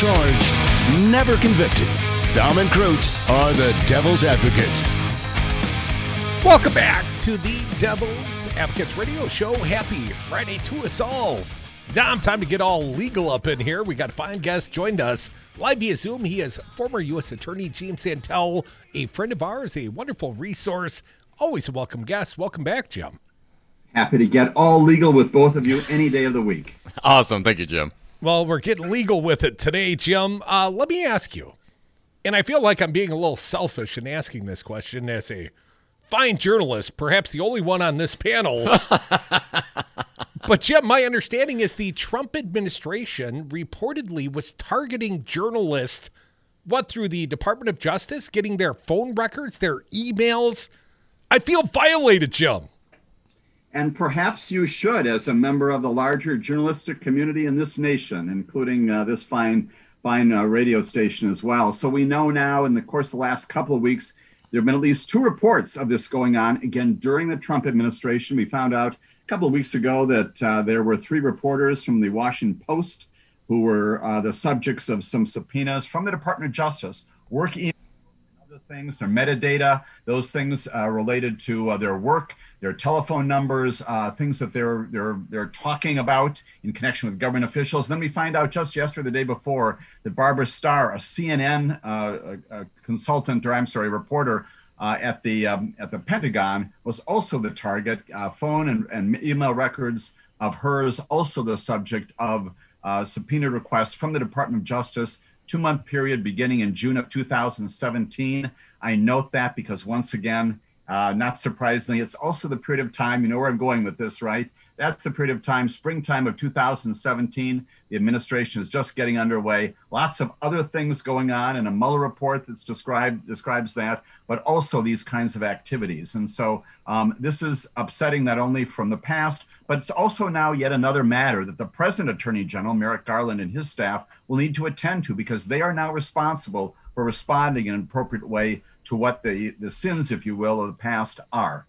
charged, never convicted. Dom and Croat are the Devil's Advocates. Welcome back to the Devil's Advocates Radio Show. Happy Friday to us all. Dom, time to get all legal up in here. We got a fine guest joined us live via Zoom. He is former U.S. Attorney James Santel, a friend of ours, a wonderful resource. Always a welcome guest. Welcome back, Jim. Happy to get all legal with both of you any day of the week. Awesome. Thank you, Jim. Well, we're getting legal with it today, Jim. Let me ask you, and I feel like I'm being a little selfish in asking this question as a fine journalist, perhaps the only one on this panel. But, Jim, my understanding is the Trump administration reportedly was targeting journalists, through the Department of Justice, getting their phone records, their emails. I feel violated, Jim. And perhaps you should, as a member of the larger journalistic community in this nation, including this fine radio station as well. So we know now, in the course of the last couple of weeks, there have been at least 2 reports of this going on. Again, during the Trump administration, we found out a couple of weeks ago that there were 3 reporters from the Washington Post who were the subjects of some subpoenas from the Department of Justice, work emails, other things, their metadata, those things related to their work, their telephone numbers, things that they're talking about in connection with government officials. And then we find out just yesterday, the day before, that Barbara Starr, a CNN reporter at the Pentagon, was also the target. Phone and email records of hers also the subject of subpoena requests from the Department of Justice, 2-month period beginning in June of 2017. I note that because, once again, not surprisingly, it's also the period of time, you know where I'm going with this, right? That's the period of time, springtime of 2017. The administration is just getting underway. Lots of other things going on, and a Mueller report that's describes that, but also these kinds of activities. And so this is upsetting not only from the past, but it's also now yet another matter that the present Attorney General, Merrick Garland, and his staff will need to attend to, because they are now responsible for responding in an appropriate way to what the sins, if you will, of the past are.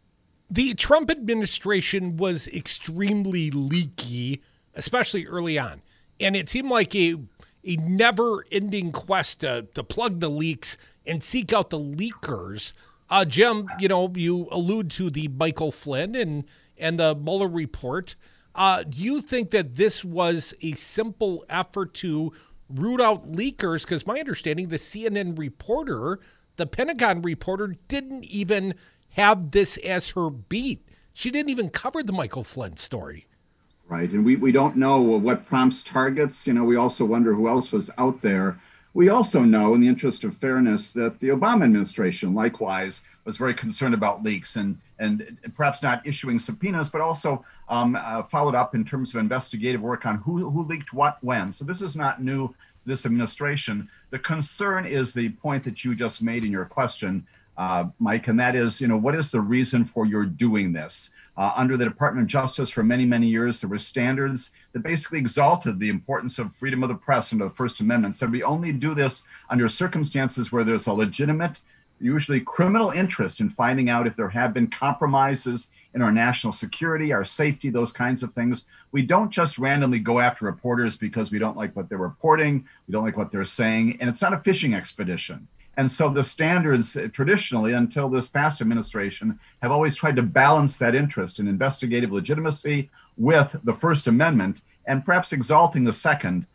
The Trump administration was extremely leaky, especially early on. And it seemed like a never-ending quest to plug the leaks and seek out the leakers. Jim, you allude to the Michael Flynn and the Mueller report. Do you think that this was a simple effort to root out leakers? Because my understanding, the CNN reporter, the Pentagon reporter, didn't even have this as her beat. She didn't even cover the Michael Flynn story. Right, and we don't know what prompts targets. We also wonder who else was out there. We also know, in the interest of fairness, that the Obama administration likewise was very concerned about leaks and perhaps not issuing subpoenas, but also followed up in terms of investigative work on who leaked what when. So this is not new to this administration. The concern is the point that you just made in your question, Mike, and that is, what is the reason for your doing this? Under the Department of Justice for many, many years, there were standards that basically exalted the importance of freedom of the press under the First Amendment. Said we only do this under circumstances where there's a legitimate, usually criminal interest in finding out if there have been compromises in our national security, our safety, those kinds of things. We don't just randomly go after reporters because we don't like what they're reporting, we don't like what they're saying, and it's not a fishing expedition. And so the standards traditionally, until this past administration, have always tried to balance that interest in investigative legitimacy with the First Amendment, and perhaps exalting the second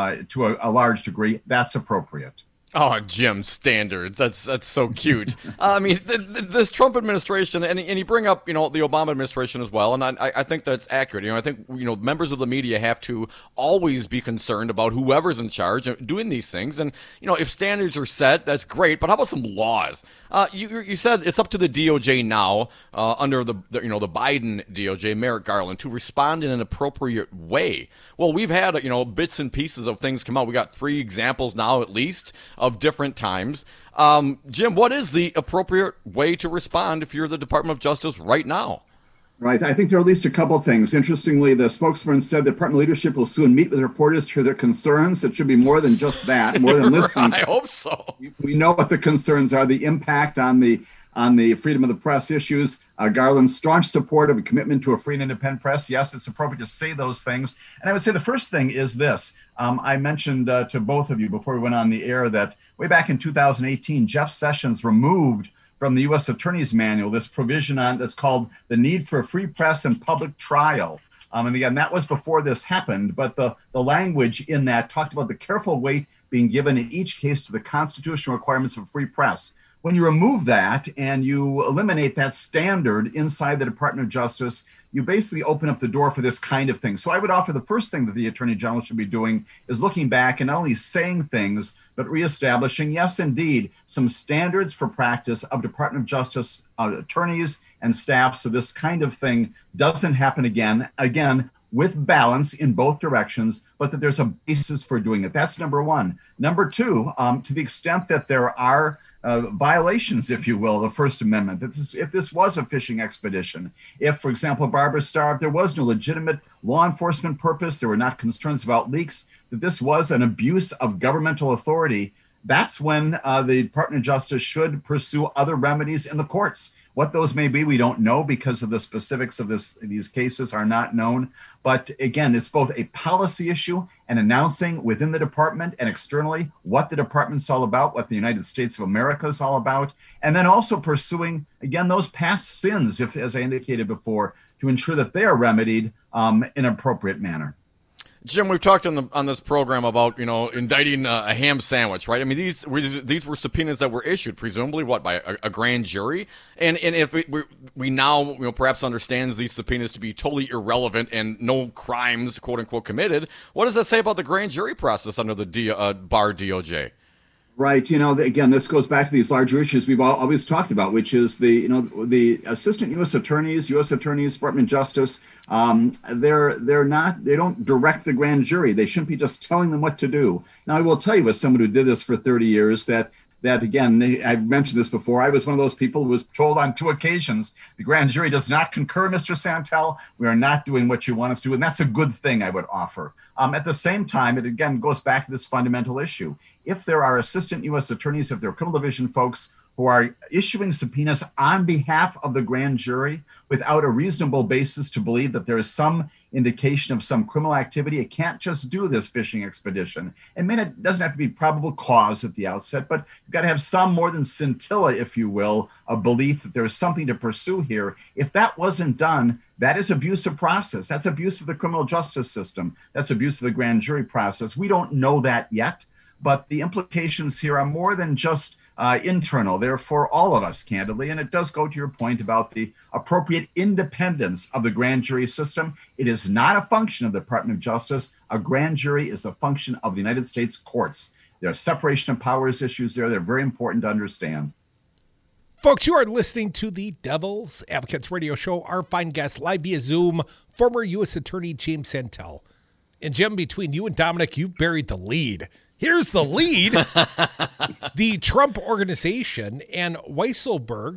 to a large degree. That's appropriate. Oh, Jim, standards. That's so cute. I mean, this Trump administration, and you bring up, the Obama administration as well, and I think that's accurate. I think, members of the media have to always be concerned about whoever's in charge of doing these things. And, if standards are set, that's great, but how about some laws? You said it's up to the DOJ now, under the Biden DOJ, Merrick Garland, to respond in an appropriate way. Well, we've had, bits and pieces of things come out. We got 3 examples now, at least, of different times. Jim, what is the appropriate way to respond if you're the Department of Justice right now? Right. I think there are at least a couple of things. Interestingly, the spokesman said the department leadership will soon meet with reporters to hear their concerns. It should be more than just that, more than listening. I hope so. We know what the concerns are, the impact on the freedom of the press issues. Garland's staunch support of a commitment to a free and independent press. Yes, it's appropriate to say those things. And I would say the first thing is this. I mentioned to both of you before we went on the air that way back in 2018, Jeff Sessions removed from the U.S. Attorney's Manual this provision on that's called the need for a free press and public trial. And again, that was before this happened, but the language in that talked about the careful weight being given in each case to the constitutional requirements of free press. When you remove that and you eliminate that standard inside the Department of Justice, you basically open up the door for this kind of thing. So I would offer the first thing that the Attorney General should be doing is looking back and not only saying things, but reestablishing, yes, indeed, some standards for practice of Department of Justice attorneys and staff so this kind of thing doesn't happen again, with balance in both directions, but that there's a basis for doing it. That's number one. Number two, to the extent that there are violations, if you will, of the First Amendment. If this was a fishing expedition, if, for example, Barbara Starr, if there was no legitimate law enforcement purpose, there were not concerns about leaks, that this was an abuse of governmental authority, that's when the Department of Justice should pursue other remedies in the courts. What those may be, we don't know because of the specifics of these cases are not known. But again, it's both a policy issue and announcing within the department and externally what the department's all about, what the United States of America is all about, and then also pursuing, again, those past sins, if, as I indicated before, to ensure that they are remedied in an appropriate manner. Jim, we've talked on this program about, indicting a ham sandwich, right? I mean, these were subpoenas that were issued, presumably, by a grand jury? And if we now, perhaps understands these subpoenas to be totally irrelevant and no crimes, quote unquote, committed, what does that say about the grand jury process under the Barr DOJ? Right. Again, this goes back to these larger issues we've always talked about, which is the assistant U.S. attorneys, Department of Justice. They don't direct the grand jury. They shouldn't be just telling them what to do. Now, I will tell you, as someone who did this for 30 years, that again, I've mentioned this before. I was one of those people who was told on 2 occasions, the grand jury does not concur, Mr. Santel. We are not doing what you want us to do. And that's a good thing, I would offer. At the same time, it again goes back to this fundamental issue. If there are assistant U.S. attorneys, if they're criminal division folks who are issuing subpoenas on behalf of the grand jury without a reasonable basis to believe that there is some indication of some criminal activity, it can't just do this fishing expedition. And it doesn't have to be probable cause at the outset, but you've got to have some more than scintilla, if you will, of belief that there is something to pursue here. If that wasn't done, that is abuse of process. That's abuse of the criminal justice system. That's abuse of the grand jury process. We don't know that yet, but the implications here are more than just internal. They're for all of us, candidly. And it does go to your point about the appropriate independence of the grand jury system. It is not a function of the Department of Justice. A grand jury is a function of the United States courts. There are separation of powers issues there. They're very important to understand. Folks, you are listening to the Devil's Advocates Radio Show. Our fine guest live via Zoom, former U.S. Attorney James Santel. And Jim, between you and Dominic, you've buried the lead. Here's the lead. The Trump Organization and Weisselberg,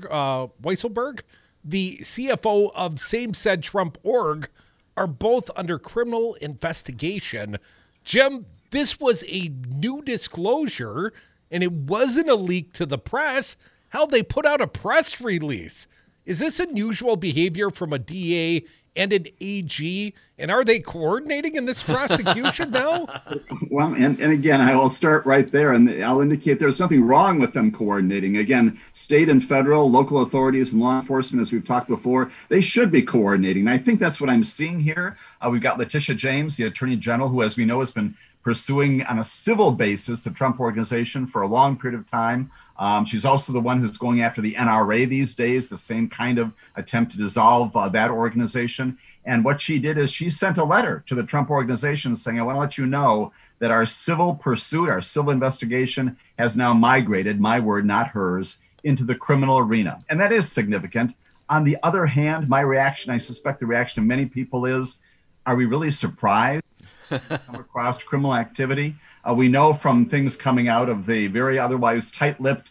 the CFO of same said Trump org, are both under criminal investigation. Jim, this was a new disclosure, and it wasn't a leak to the press. Hell, they put out a press release. Is this unusual behavior from a DA and an AG? And are they coordinating in this prosecution now? Well, and again, I will start right there, and I'll indicate there's nothing wrong with them coordinating. Again, state and federal, local authorities and law enforcement, as we've talked before, they should be coordinating. And I think that's what I'm seeing here. We've got Letitia James, the Attorney General, who, as we know, has been pursuing on a civil basis the Trump Organization for a long period of time. She's also the one who's going after the NRA these days, the same kind of attempt to dissolve that organization. And what she did is she sent a letter to the Trump Organization saying, I want to let you know that our civil pursuit, our civil investigation has now migrated, my word, not hers, into the criminal arena. And that is significant. On the other hand, my reaction, I suspect the reaction of many people is, are we really surprised to come across criminal activity? We know from things coming out of the very otherwise tight-lipped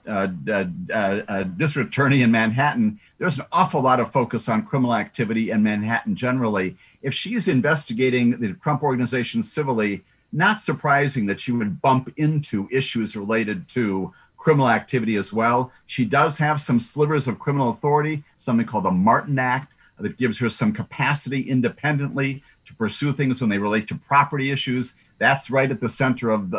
district attorney in Manhattan, there's an awful lot of focus on criminal activity in Manhattan generally. If she's investigating the Trump Organization civilly, not surprising that she would bump into issues related to criminal activity as well. She does have some slivers of criminal authority, something called the Martin Act, that gives her some capacity independently to pursue things when they relate to property issues. That's right at the center of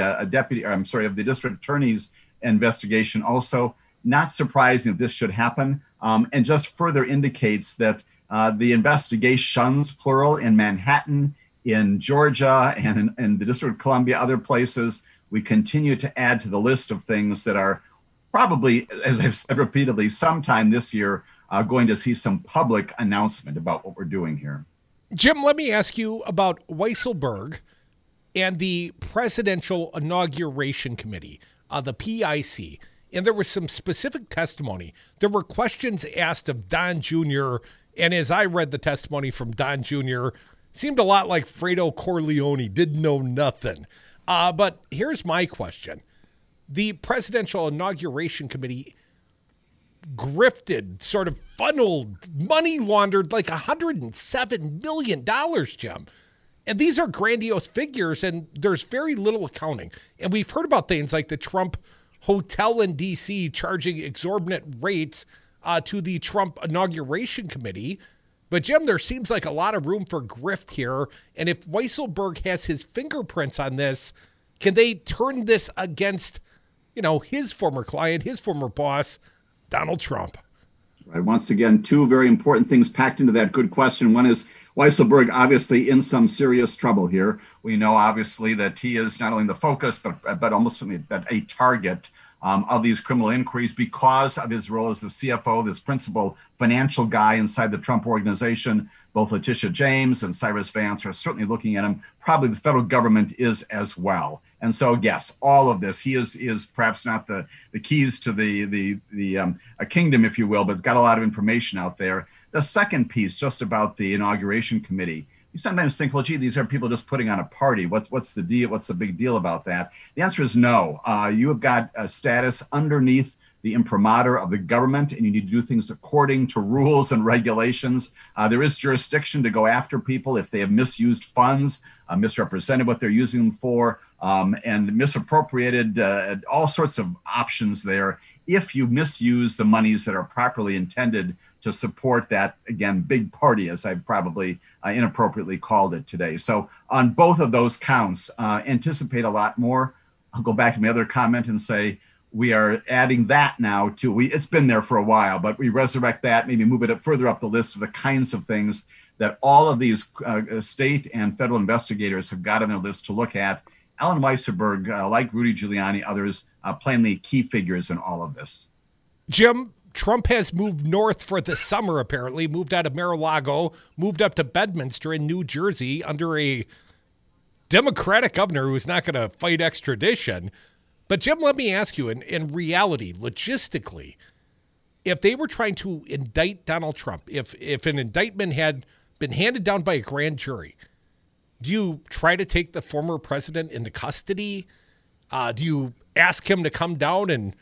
the district attorney's investigation. Also, not surprising that this should happen, and just further indicates that the investigations, plural, in Manhattan, in Georgia, and in the District of Columbia, other places, we continue to add to the list of things that are probably, as I've said repeatedly, sometime this year, going to see some public announcement about what we're doing here. Jim, let me ask you about Weisselberg and the Presidential Inauguration Committee, the PIC. And there was some specific testimony. There were questions asked of Don Jr., and as I read the testimony from Don Jr., seemed a lot like Fredo Corleone, didn't know nothing. But here's my question. The Presidential Inauguration Committee grifted, sort of funneled, money laundered like $107 million, Jim. And these are grandiose figures, and there's very little accounting. And we've heard about things like the Trump Hotel in D.C. charging exorbitant rates to the Trump Inauguration Committee. But, Jim, there seems like a lot of room for grift here. And if Weisselberg has his fingerprints on this, can they turn this against, his former client, his former boss, Donald Trump? Right. Once again, two very important things packed into that good question. One is Weisselberg obviously in some serious trouble here. We know obviously that he is not only the focus, but almost a target of these criminal inquiries because of his role as the CFO, this principal financial guy inside the Trump organization. Both Letitia James and Cyrus Vance are certainly looking at him. Probably the federal government is as well. And so, yes, all of this, he is perhaps not the keys to a kingdom, if you will, but it's got a lot of information out there. The second piece, just about the inauguration committee, you sometimes think, well, gee, these are people just putting on a party. What's the deal? What's the big deal about that? The answer is no. You have got a status underneath the imprimatur of the government, and you need to do things according to rules and regulations. There is jurisdiction to go after people if they have misused funds, misrepresented what they're using them for, and misappropriated, all sorts of options there if you misuse the monies that are properly intended to support that, again, big party, as I've probably inappropriately called it today. So on both of those counts, anticipate a lot more. I'll go back to my other comment and say, we are adding that now to, it's been there for a while, but we resurrect that, maybe move it up further up the list of the kinds of things that all of these state and federal investigators have got on their list to look at. Alan Weisselberg, like Rudy Giuliani, others, plainly key figures in all of this. Jim, Trump has moved north for the summer, apparently, moved out of Mar-a-Lago, moved up to Bedminster in New Jersey under a Democratic governor who's not going to fight extradition. But, Jim, let me ask you, in reality, logistically, if they were trying to indict Donald Trump, if an indictment had been handed down by a grand jury, do you try to take the former president into custody? Do you ask him to come down and,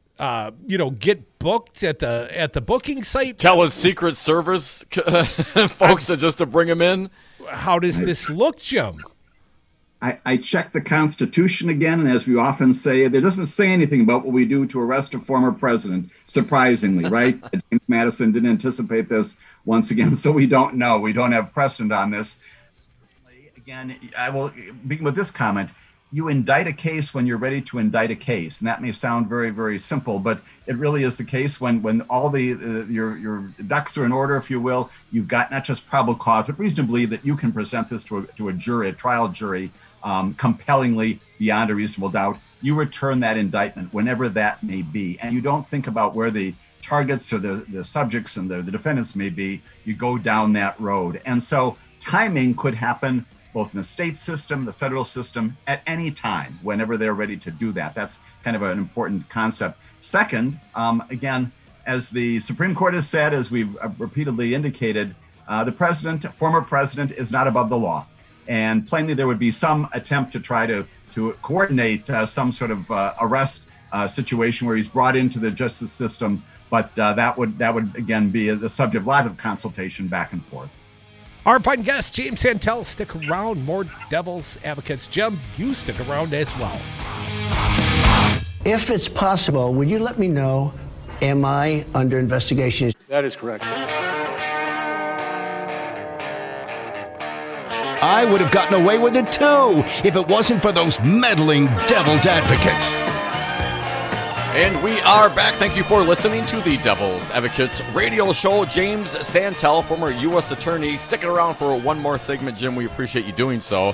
get booked at the booking site? Tell his Secret Service folks to bring him in? How does this look, Jim? I checked the Constitution again, and as we often say, it doesn't say anything about what we do to arrest a former president, surprisingly, right? James Madison didn't anticipate this once again, so we don't know. We don't have precedent on this. Again, I will begin with this comment. You indict a case when you're ready to indict a case. And that may sound very, very simple, but it really is the case when all your ducks are in order, if you will. You've got not just probable cause, but reason to believe that you can present this to a jury, a trial jury, compellingly beyond a reasonable doubt. You return that indictment whenever that may be. And you don't think about where the targets or the subjects and the defendants may be. You go down that road. And so timing could happen both in the state system, the federal system, at any time, whenever they're ready to do that. That's kind of an important concept. Second, again, as the Supreme Court has said, as we've repeatedly indicated, the former president is not above the law. And plainly, there would be some attempt to try to coordinate some sort of arrest situation where he's brought into the justice system. But that would again be the subject of a lot of consultation back and forth. Our fine guest, James Santel, stick around. More Devil's Advocates. Jim, you stick around as well. If it's possible, would you let me know, am I under investigation? That is correct. I would have gotten away with it too if it wasn't for those meddling devil's advocates. And we are back. Thank you for listening to the Devil's Advocates radio show. James Santel, former U.S. attorney, sticking around for one more segment. Jim, we appreciate you doing so.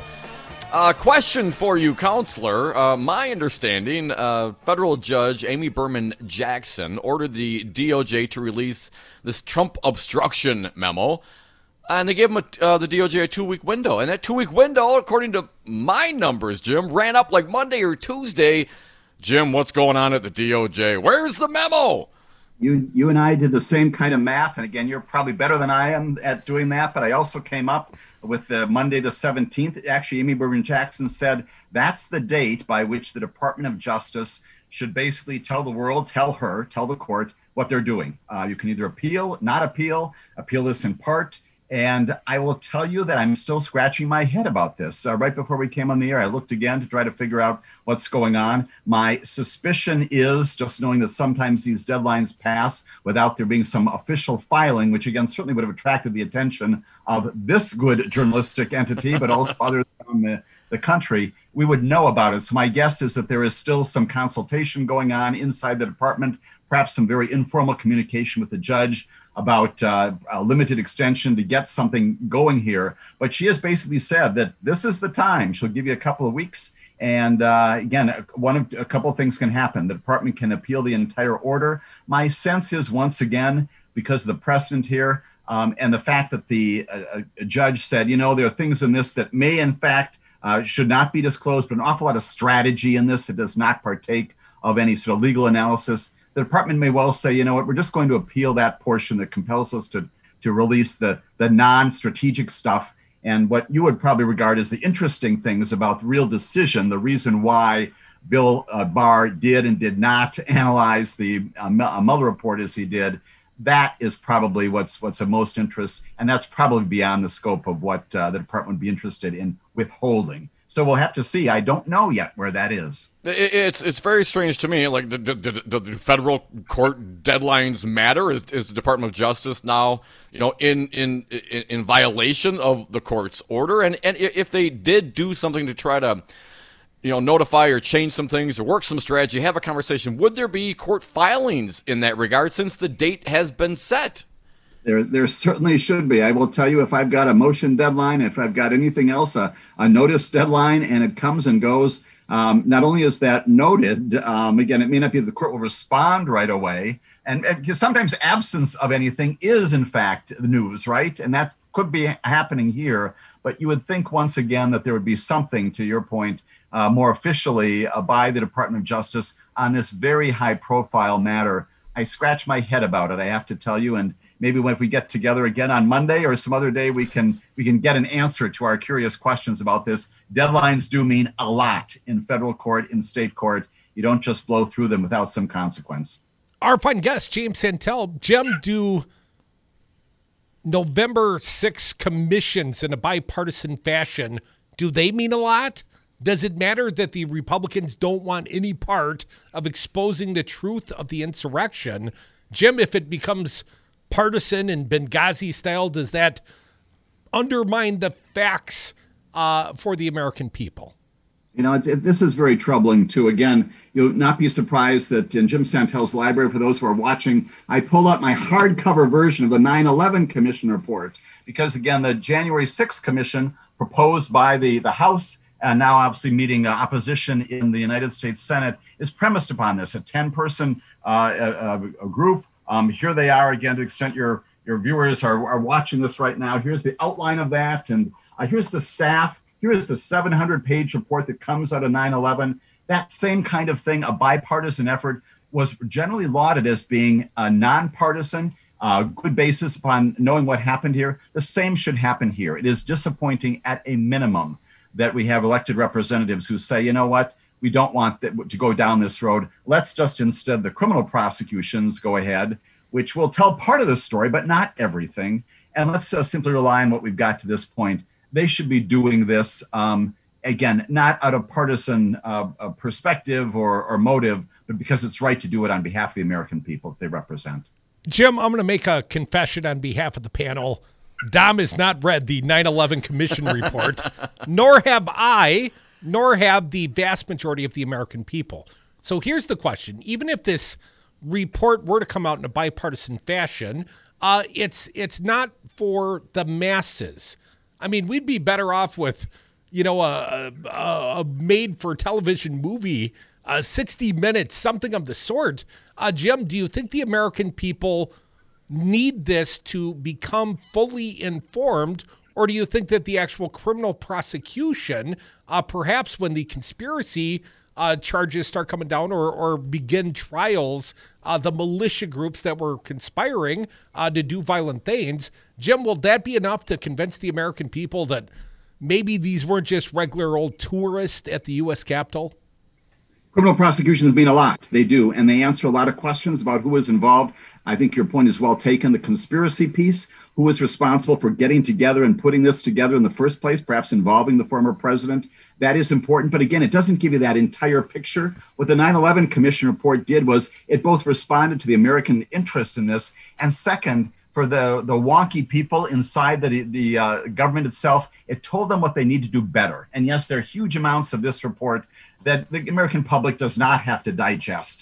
Question for you, counselor. My understanding, federal judge Amy Berman Jackson ordered the DOJ to release this Trump obstruction memo. And they gave him the DOJ a 2-week window. And that 2-week window, according to my numbers, Jim, ran up like Monday or Tuesday. Jim, what's going on at the DOJ? Where's the memo? You and I did the same kind of math. And again, you're probably better than I am at doing that. But I also came up with Monday the 17th. Actually, Amy Berman Jackson said that's the date by which the Department of Justice should basically tell the world, tell the court what they're doing. You can either appeal, not appeal this in part. And I will tell you that I'm still scratching my head about this. Right before we came on the air, I looked again to try to figure out what's going on. My suspicion is, just knowing that sometimes these deadlines pass without there being some official filing, which again certainly would have attracted the attention of this good journalistic entity, but also others around the country, we would know about it. So my guess is that there is still some consultation going on inside the department, perhaps some very informal communication with the judge about a limited extension to get something going here. But she has basically said that this is the time. She'll give you a couple of weeks. And again, a couple of things can happen. The department can appeal the entire order. My sense is, once again, because of the precedent here and the fact that the judge said, there are things in this that may, in fact, should not be disclosed, but an awful lot of strategy in this. It does not partake of any sort of legal analysis. The department may well say, we're just going to appeal that portion that compels us to release the non-strategic stuff. And what you would probably regard as the interesting things about the real decision, the reason why Bill Barr did and did not analyze the Mueller report as he did, that is probably what's of most interest. And that's probably beyond the scope of what the department would be interested in withholding. So we'll have to see. I don't know yet where that is. It's very strange to me. Like, do the federal court deadlines matter? Is the Department of Justice now, in violation of the court's order? And if they did do something to try to, notify or change some things or work some strategy, have a conversation, would there be court filings in that regard since the date has been set? There certainly should be. I will tell you, if I've got a motion deadline, if I've got anything else, a notice deadline, and it comes and goes, not only is that noted, again, it may not be the court will respond right away. And sometimes absence of anything is, in fact, the news, right? And that could be happening here. But you would think, once again, that there would be something, to your point, more officially by the Department of Justice on this very high-profile matter. I scratch my head about it, I have to tell you, and maybe when we get together again on Monday or some other day, we can get an answer to our curious questions about this. Deadlines do mean a lot in federal court, in state court. You don't just blow through them without some consequence. Our fun guest, James Santel. Jim, do November 6 commissions in a bipartisan fashion, do they mean a lot? Does it matter that the Republicans don't want any part of exposing the truth of the insurrection? Jim, if it becomes partisan and Benghazi style, does that undermine the facts for the American people? This is very troubling too. Again, you'll not be surprised that in Jim Santel's library, for those who are watching, I pulled out my hardcover version of the 9/11 Commission report because, again, the January 6th Commission proposed by the House and now obviously meeting opposition in the United States Senate is premised upon this, a 10-person a group. Here they are again, to the extent your viewers are watching this right now. Here's the outline of that. And here's the staff. Here is the 700-page report that comes out of 9/11. That same kind of thing, a bipartisan effort, was generally lauded as being a nonpartisan, good basis upon knowing what happened here. The same should happen here. It is disappointing at a minimum that we have elected representatives who say, you know what, we don't want to go down this road. Let's just instead the criminal prosecutions go ahead, which will tell part of the story, but not everything. And let's simply rely on what we've got to this point. They should be doing this. And Again, not out of partisan perspective or motive, but because it's right to do it on behalf of the American people that they represent. Jim, I'm going to make a confession on behalf of the panel. Dom has not read the 9/11 Commission report, nor have I, nor have the vast majority of the American people. So here's the question. Even if this report were to come out in a bipartisan fashion, it's not for the masses. I mean, we'd be better off with, a made-for-television movie, 60 Minutes, something of the sort. Jim, do you think the American people need this to become fully informed, or do you think that the actual criminal prosecution, perhaps when the conspiracy charges start coming down or begin trials, the militia groups that were conspiring to do violent things, Jim, will that be enough to convince the American people that maybe these weren't just regular old tourists at the U.S. Capitol? Criminal prosecutions mean a lot. They do, and they answer a lot of questions about who was involved. I think your point is well taken. The conspiracy piece, who was responsible for getting together and putting this together in the first place, perhaps involving the former president, that is important. But again, it doesn't give you that entire picture. What the 9/11 Commission report did was it both responded to the American interest in this, and second, for the wonky people inside the government itself, it told them what they need to do better. And yes, there are huge amounts of this report that the American public does not have to digest.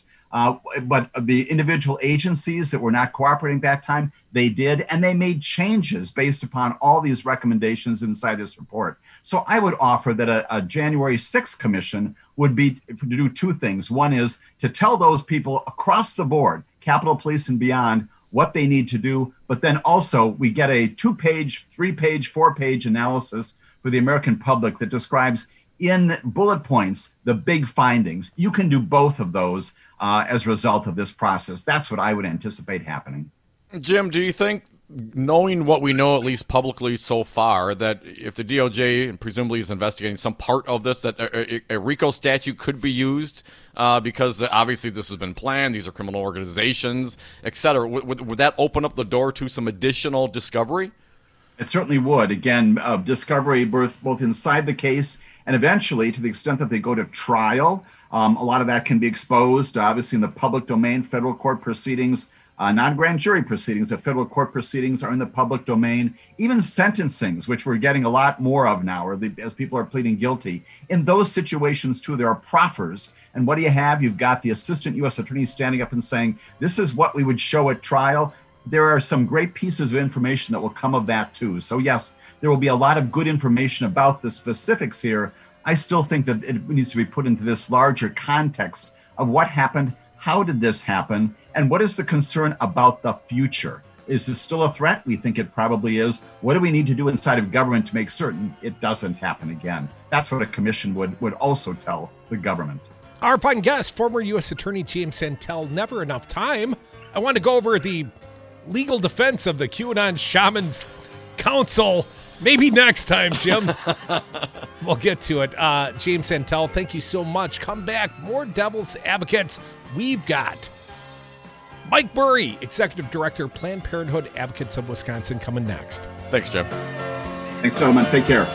But the individual agencies that were not cooperating at that time, they did, and they made changes based upon all these recommendations inside this report. So I would offer that a January 6th commission would be to do two things. One is to tell those people across the board, Capitol Police and beyond, what they need to do, but then also we get a 2-page, 3-page, 4-page analysis for the American public that describes in bullet points the big findings. You can do both of those as a result of this process. That's what I would anticipate happening. Jim, do you think, knowing what we know at least publicly so far, that if the DOJ presumably is investigating some part of this, that a RICO statute could be used because obviously this has been planned, these are criminal organizations, et cetera? Would that open up the door to some additional discovery? It certainly would. Again, discovery both inside the case and eventually, to the extent that they go to trial, a lot of that can be exposed, obviously, in the public domain, federal court proceedings. Non-grand jury proceedings, but federal court proceedings are in the public domain. Even sentencings, which we're getting a lot more of now, as people are pleading guilty. In those situations, too, there are proffers. And what do you have? You've got the assistant U.S. attorney standing up and saying, this is what we would show at trial. There are some great pieces of information that will come of that, too. So, yes, there will be a lot of good information about the specifics here. I still think that it needs to be put into this larger context of what happened, how did this happen, and what is the concern about the future? Is this still a threat? We think it probably is. What do we need to do inside of government to make certain it doesn't happen again? That's what a commission would also tell the government. Our fine guest, former U.S. Attorney James Santel. Never enough time. I want to go over the legal defense of the QAnon Shamans Council. Maybe next time, Jim. We'll get to it. James Santel, thank you so much. Come back. More Devil's Advocates. We've got Mike Murray, Executive Director, Planned Parenthood Advocates of Wisconsin, coming next. Thanks, Jim. Thanks, gentlemen. Take care.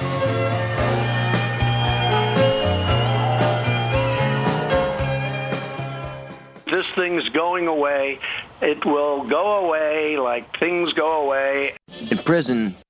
This thing's going away. It will go away like things go away. In prison,